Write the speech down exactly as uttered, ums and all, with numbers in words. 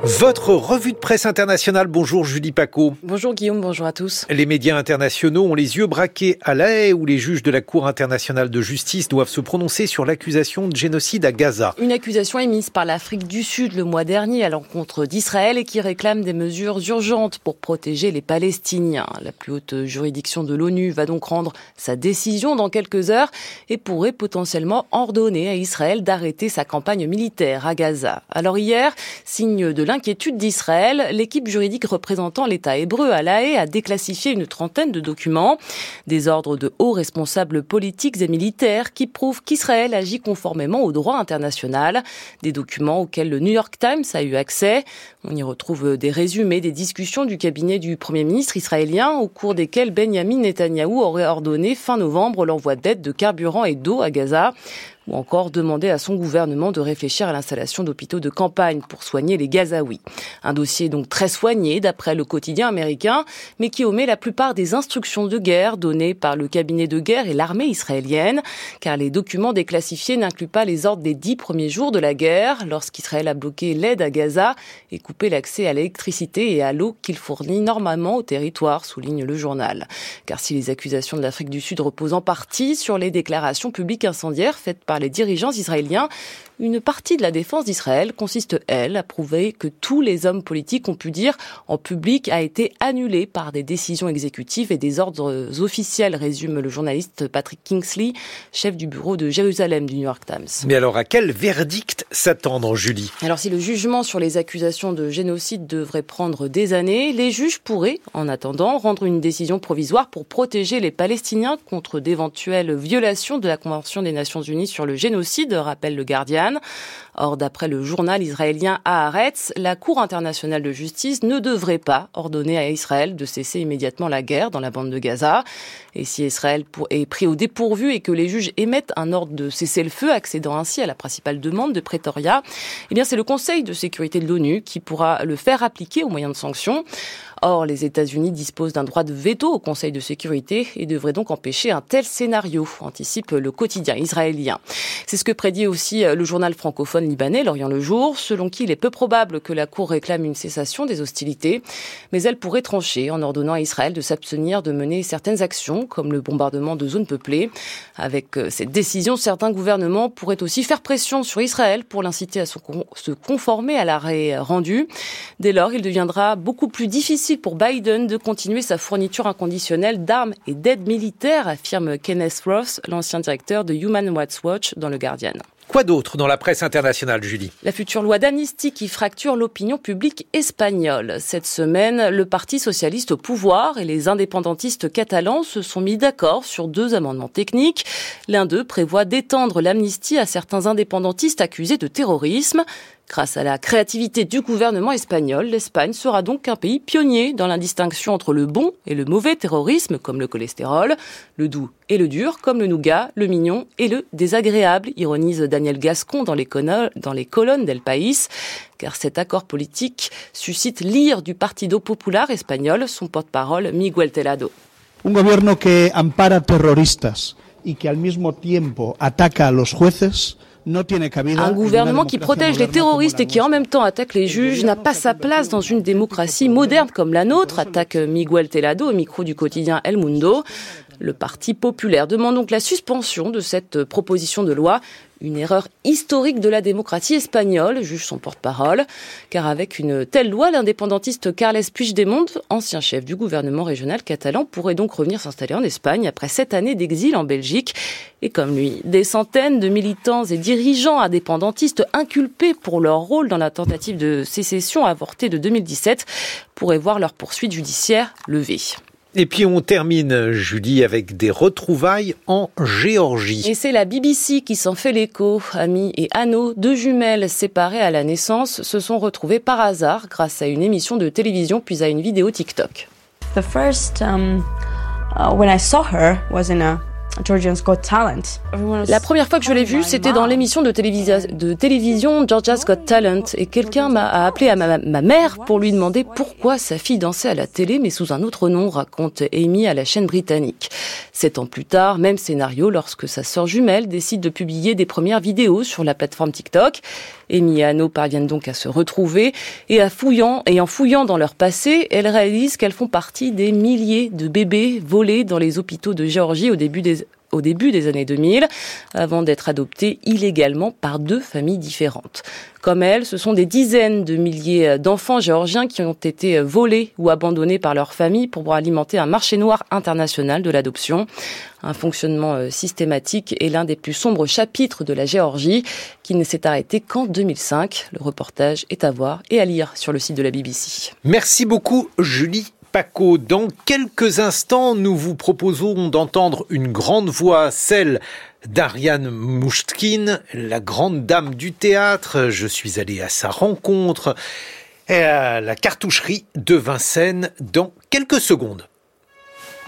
Votre revue de presse internationale. Bonjour Julie Paco. Bonjour Guillaume, bonjour à tous. Les médias internationaux ont les yeux braqués à La Haye où les juges de la Cour internationale de justice doivent se prononcer sur l'accusation de génocide à Gaza. Une accusation émise par l'Afrique du Sud le mois dernier à l'encontre d'Israël et qui réclame des mesures urgentes pour protéger les Palestiniens. La plus haute juridiction de l'ONU va donc rendre sa décision dans quelques heures et pourrait potentiellement ordonner à Israël d'arrêter sa campagne militaire à Gaza. Alors hier, signe de l'inquiétude d'Israël, l'équipe juridique représentant l'État hébreu à La Haye a déclassifié une trentaine de documents, des ordres de hauts responsables politiques et militaires qui prouvent qu'Israël agit conformément au droit international, des documents auxquels le New York Times a eu accès. On y retrouve des résumés des discussions du cabinet du Premier ministre israélien au cours desquelles Benjamin Netanyahou aurait ordonné fin novembre l'envoi d'aide de carburant et d'eau à Gaza, ou encore demander à son gouvernement de réfléchir à l'installation d'hôpitaux de campagne pour soigner les Gazaouis. Un dossier donc très soigné d'après le quotidien américain, mais qui omet la plupart des instructions de guerre données par le cabinet de guerre et l'armée israélienne, car les documents déclassifiés n'incluent pas les ordres des dix premiers jours de la guerre, lorsqu'Israël a bloqué l'aide à Gaza et coupé l'accès à l'électricité et à l'eau qu'il fournit normalement au territoire, souligne le journal. Car si les accusations de l'Afrique du Sud reposent en partie sur les déclarations publiques incendiaires faites par les dirigeants israéliens, une partie de la défense d'Israël consiste, elle, à prouver que tous les hommes politiques ont pu dire en public a été annulé par des décisions exécutives et des ordres officiels, résume le journaliste Patrick Kingsley, chef du bureau de Jérusalem du New York Times. Mais alors, à quel verdict s'attendre, Julie ? Alors, si le jugement sur les accusations de génocide devrait prendre des années, les juges pourraient, en attendant, rendre une décision provisoire pour protéger les Palestiniens contre d'éventuelles violations de la Convention des Nations Unies sur le génocide, rappelle le Guardian. Or, d'après le journal israélien Haaretz, la Cour internationale de justice ne devrait pas ordonner à Israël de cesser immédiatement la guerre dans la bande de Gaza. Et si Israël est pris au dépourvu et que les juges émettent un ordre de cessez-le-feu, accédant ainsi à la principale demande de Pretoria, eh bien c'est le Conseil de sécurité de l'ONU qui pourra le faire appliquer au moyen de sanctions. Or, les États-Unis disposent d'un droit de veto au Conseil de sécurité et devraient donc empêcher un tel scénario, anticipe le quotidien israélien. C'est ce que prédit aussi le journal francophone libanais, L'Orient le Jour, selon qui il est peu probable que la Cour réclame une cessation des hostilités, mais elle pourrait trancher en ordonnant à Israël de s'abstenir de mener certaines actions, comme le bombardement de zones peuplées. Avec cette décision, certains gouvernements pourraient aussi faire pression sur Israël pour l'inciter à se conformer à l'arrêt rendu. Dès lors, il deviendra beaucoup plus difficile pour Biden de continuer sa fourniture inconditionnelle d'armes et d'aide militaire, affirme Kenneth Roth, l'ancien directeur de Human Rights Watch dans le Guardian. Quoi d'autre dans la presse internationale, Julie ? La future loi d'amnistie qui fracture l'opinion publique espagnole. Cette semaine, le Parti socialiste au pouvoir et les indépendantistes catalans se sont mis d'accord sur deux amendements techniques. L'un d'eux prévoit d'étendre l'amnistie à certains indépendantistes accusés de terrorisme. Grâce à la créativité du gouvernement espagnol, l'Espagne sera donc un pays pionnier dans la distinction entre le bon et le mauvais terrorisme, comme le cholestérol, le doux et le dur, comme le nougat, le mignon et le désagréable, ironise Daniel Gascon dans les, cono- dans les colonnes d'El País, car cet accord politique suscite l'ire du Partido Popular espagnol, son porte-parole Miguel Telado. Un gobierno que ampara terroristas y que al mismo tiempo ataca a los jueces. Un gouvernement qui protège les terroristes et qui en même temps attaque les juges n'a pas sa place dans une démocratie moderne comme la nôtre, attaque Miguel Telado au micro du quotidien El Mundo. Le Parti populaire demande donc la suspension de cette proposition de loi, une erreur historique de la démocratie espagnole, juge son porte-parole, car avec une telle loi, l'indépendantiste Carles Puigdemont, ancien chef du gouvernement régional catalan, pourrait donc revenir s'installer en Espagne après sept années d'exil en Belgique. Et comme lui, des centaines de militants et dirigeants indépendantistes inculpés pour leur rôle dans la tentative de sécession avortée de deux mille dix-sept pourraient voir leur poursuite judiciaire levée. Et puis on termine, Julie, avec des retrouvailles en Géorgie. Et c'est la B B C qui s'en fait l'écho. Amy et Anno, deux jumelles séparées à la naissance, se sont retrouvées par hasard grâce à une émission de télévision puis à une vidéo TikTok. The first um, uh, when I saw her was in a Georgia's Got Talent. La première fois que je l'ai vue, c'était dans l'émission de, télévisa- de télévision Georgia's Got Talent et quelqu'un m'a appelé à ma, ma mère pour lui demander pourquoi sa fille dansait à la télé mais sous un autre nom, raconte Amy à la chaîne britannique. Sept ans plus tard, même scénario lorsque sa sœur jumelle décide de publier des premières vidéos sur la plateforme TikTok. Amy et Anno parviennent donc à se retrouver et, à fouillant, et en fouillant dans leur passé, elles réalisent qu'elles font partie des milliers de bébés volés dans les hôpitaux de Géorgie au début des au début des années deux mille, avant d'être adoptés illégalement par deux familles différentes. Comme elles, ce sont des dizaines de milliers d'enfants géorgiens qui ont été volés ou abandonnés par leur famille pour alimenter un marché noir international de l'adoption. Un fonctionnement systématique est l'un des plus sombres chapitres de la Géorgie, qui ne s'est arrêté qu'en deux mille cinq. Le reportage est à voir et à lire sur le site de la B B C. Merci beaucoup, Julie Paco. Dans quelques instants, nous vous proposons d'entendre une grande voix, celle d'Ariane Mouchkine, la grande dame du théâtre. Je suis allé à sa rencontre à la cartoucherie de Vincennes dans quelques secondes.